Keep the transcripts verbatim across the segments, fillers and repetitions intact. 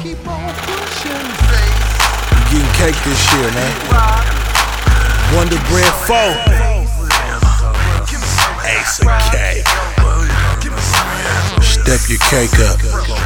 keep on pushing. I'm getting cake this year, man. Wonder Bread four. Ace of cake. Step your cake up.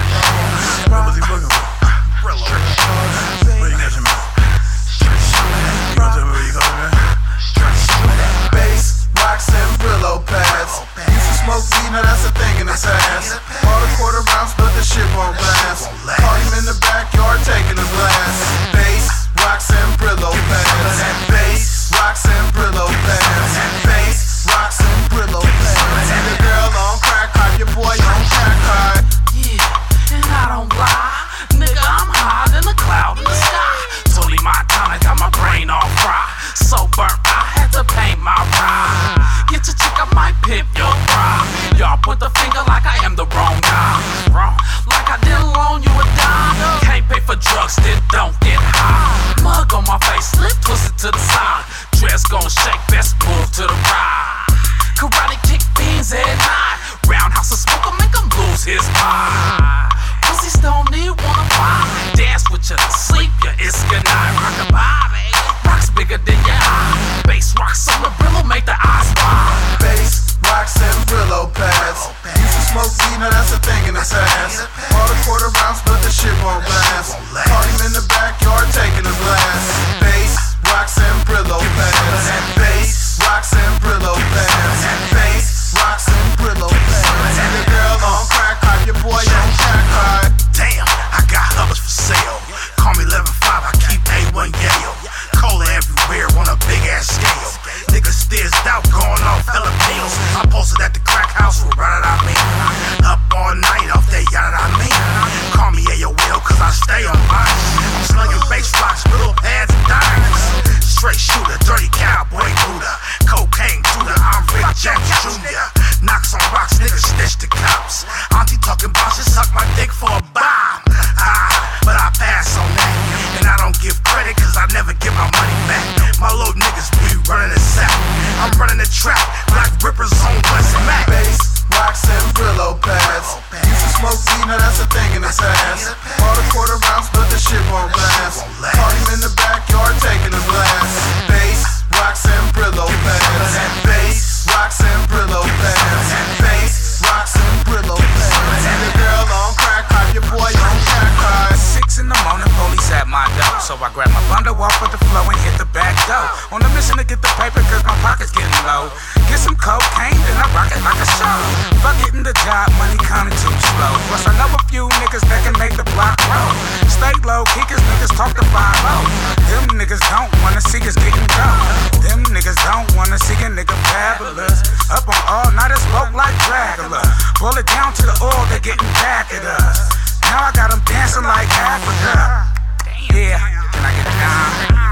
Bass, rocks, and Brillo pads. Used to smoke weed, now that's a thing in the past. Bought a quarter rounds, but the shit won't last. Caught him in the backyard taking a blast. Bass, rocks, and Brillo pads. Bass, rocks, and Brillo pads. Bass, rocks, and Brillo pads. And the girl on crack high, your boy on crack high. Yeah, and I don't lie. Nigga, I'm higher than a cloud in the sky. Tony Montana got my brain all fried. So burnt, I had to paint my ride. Get your chick, I might pimp your bride. Y'all point the finger like I am the wrong guy. Wrong, like I didn't loan you a dime. Can't pay for drugs, then don't get high. Mug on my face, lip twisted to the side. Dress gon' shake, best move to the right. Karate kick beans at night. Roundhouse of smoke, make him lose his mind. Pussies don't need wanna buy. Dance with you to sleep, ya it's good night. Rock a body, rocks bigger than your eye. Bass rocks on the Brillo, make the eyes wide. Bass, rocks, and Brillo pads. Used to smoke weed, now that's a thing in the past. Bought a quarter rounds, but the shit won't last. Caught him in the backyard taking a blast. Bass, rocks, and Brillo pads. Bass, rocks, and Brillo pads. Bass, rocks, and Brillo pads. And the girl on crack high, your boy on crack high. Damn, I got hubbers for sale. Call me eleven five, I keep A one Yale. Cola everywhere on a big ass scale. Niggas stizzed out, going off Filipinos. I posted at the crack house with right out I mean. Up all night off that yada I mean. Call me A O L cause I stay on mine. I'm slinging bass rocks, little pads and diamonds. Straight shooter, dirty cowboy Buddha. Cocaine Buddha, I'm Rick James Junior Knocks on rocks, niggas stitch the cops. Auntie talking about she suck my dick for a bomb. Ah, but I pass on that. And I don't give credit cause I never get my money back. My little niggas be running the sack. I'm running the trap, Black Rippers on West Mac. Bass, rocks, and Brillo pads. Used to smoke weed, now that's a thing in the past. Bought a quarter rounds, but the shit won't last. Caught him in the backyard taking a blast. Bass, rocks, and Brillo pads. Bass, rocks, and Brillo pads. Bass, rocks, and Brillo pads. And the girl on crack high, your boy on crack high. Six in the morning, police at my door. So I grab my bundle off of the floor and hit the back door. On a mission to get the paper cause my pocket's getting low. Get some cocaine, then I rock it like a show. Fuck getting the job, money coming too slow. Plus I know a few niggas that can make the block roll. Stay low, key cause niggas talk to five oh. Them niggas don't wanna see us getting dope. Them niggas don't wanna see a nigga fabulous. Up on all night, it's smoke like Dracula. Pull it down to the oil, they getting back at us. Now I got them dancing like Africa. Yeah, can I get down?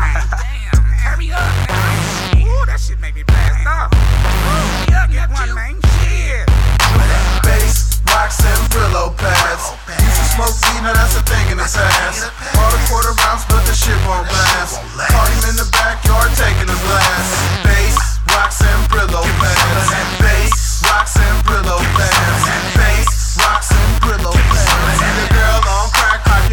Damn, hurry up, man. Ooh, that shit make me blast off. Ooh, yeah, get one, man. Shit. Bass, rocks, and Brillo pads. Used to smoke weed, now that's a thing in the past.